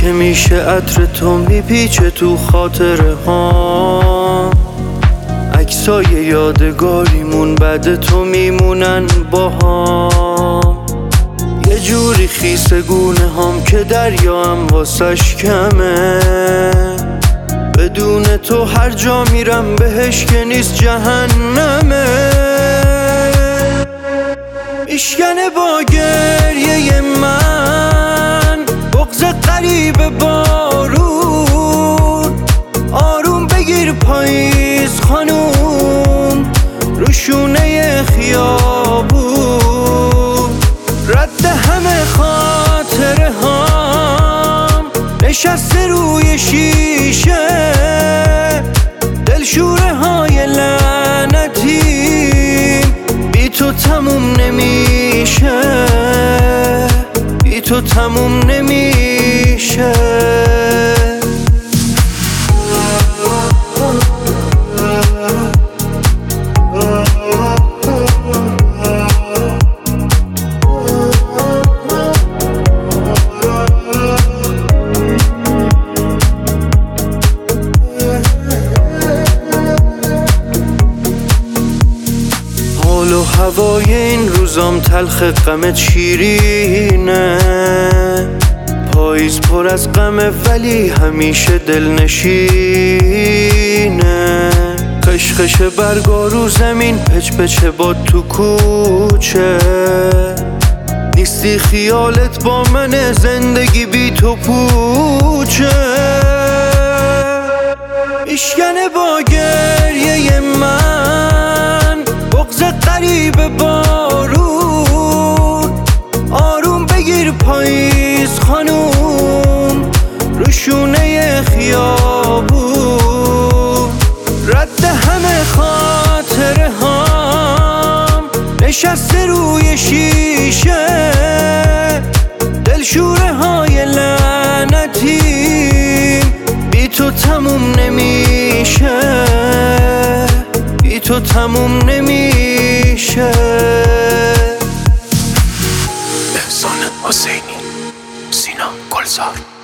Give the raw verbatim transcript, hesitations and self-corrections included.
که میشه عطر تو میپیچه تو خاطره ها، عکسای یادگاریمون بعد تو میمونن با هم. یه جوری خیسه گونه هم که دریا هم واسش کمه، بدون تو هر جا میرم بهش که نیست جهنمه. میشکنه با گریه من بغض غریب بارون، آروم بگیر پاییز خانوم رو شونه خیابون. رد همه خاطره هام نشسته روی شیشه، دلشوره های لعنتیم بی تو تموم نمیشه، بی تو تموم نمیشه. حال و هوای این روزام تلخ غمت شیرینه، پاییز پر از غمه ولی همیشه دلنشینه. خشخش برگا رو زمین پچ پچه باد تو کوچه، نیستی خیالت با من زندگی بی تو پوچه. میشکنه با گریه من بغض غریب بارون، آروم بگیر پاییز خانوم رو شونه خیابون. رد همه خاطره هام نشسته روی شیشه، دلشوره های لعنتیم بی تو تموم نمیشه، بی تو تموم نمیشه. احسان حسینی، سینا گلزار.